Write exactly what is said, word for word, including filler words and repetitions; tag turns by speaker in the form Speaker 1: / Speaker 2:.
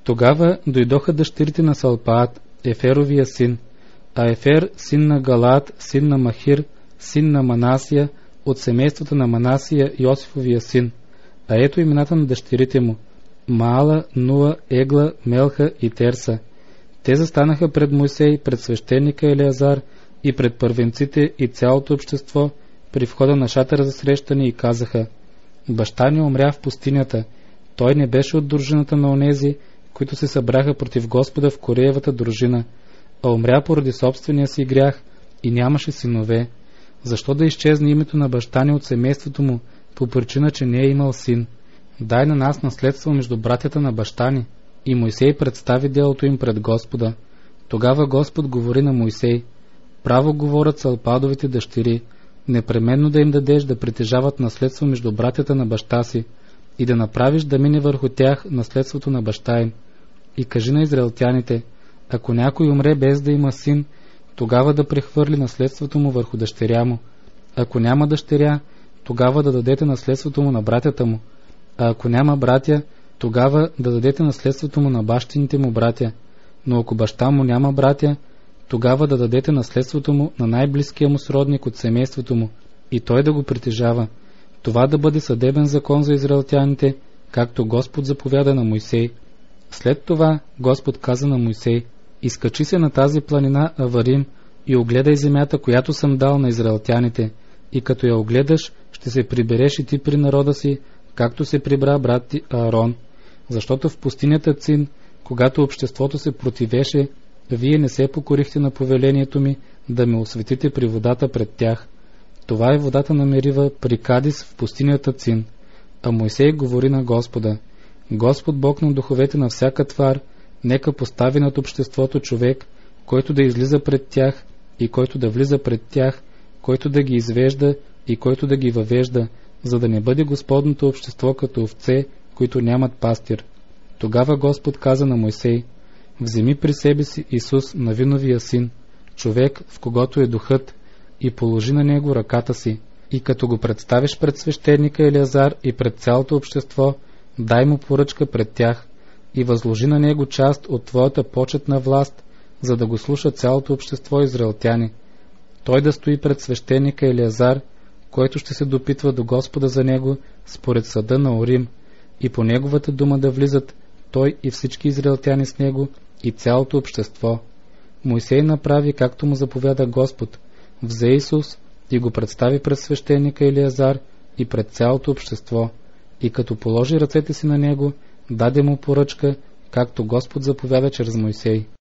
Speaker 1: Тогава дойдоха дъщерите на Салпаат, Еферовия син, а Ефер, син на Галаат, син на Махир, син на Манасия, от семейството на Манасия, Йосифовия син. А ето имената на дъщерите му: Маала, Нуа, Егла, Мелха и Терса. Те застанаха пред Мойсей, пред свещеника Елеазар и пред първенците и цялото общество при входа на шатъра за срещане и казаха: баща ни умря в пустинята. Той не беше от дружината на онези, които се събраха против Господа в Кореевата дружина, а умря поради собствения си грях и нямаше синове. Защо да изчезне името на баща ни от семейството му, по причина, че не е имал син? Дай на нас наследство между братята на баща ни. И Мойсей представи делото им пред Господа. Тогава Господ говори на Мойсей: право говорят Салпадовите дъщери, непременно да им дадеш да притежават наследство между братята на баща си и да направиш да мине върху тях наследството на баща им. И кажи на израелтяните: ако някой умре без да има син, тогава да прехвърли наследството му върху дъщеря му. Ако няма дъщеря, тогава да дадете наследството му на братята му. А ако няма братя, тогава да дадете наследството му на бащините му братя. Но ако баща му няма братя, тогава да дадете наследството му на най-близкия му сродник от семейството му и той да го притежава. Това да бъде съдебен закон за израелтяните, както Господ заповяда на Мойсей. След това Господ каза на Мойсей: изкачи се на тази планина Аварим и огледай земята, която съм дал на израелтяните, и като я огледаш, ще се прибереш и ти при народа си, както се прибра брат ти Аарон. Защото в пустинята Цин, когато обществото се противеше, вие не се покорихте на повелението ми да ме осветите при водата пред тях. Това е водата на Мерива при Кадис в пустинята Цин. А Мойсей говори на Господа: Господ Бог на духовете на всяка твар, нека постави над обществото човек, който да излиза пред тях и който да влиза пред тях, който да ги извежда и който да ги въвежда, за да не бъде Господното общество като овце, които нямат пастир. Тогава Господ каза на Мойсей: вземи при себе си Исус, Навиновия син, човек, в когото е духът, и положи на него ръката си, и като го представиш пред свещеника Елеазар и пред цялото общество, дай му поръчка пред тях и възложи на него част от твоята почетна власт, за да го слуша цялото общество израелтяни. Той да стои пред свещеника Елеазар, който ще се допитва до Господа за него според съда на Орим, и по неговата дума да влизат той и всички израелтяни с него и цялото общество. Мойсей направи както му заповяда Господ, взе Исус и го представи пред свещеника Елеазар и пред цялото общество, и като положи ръцете си на него, даде му поръчка, както Господ заповяда чрез Мойсей.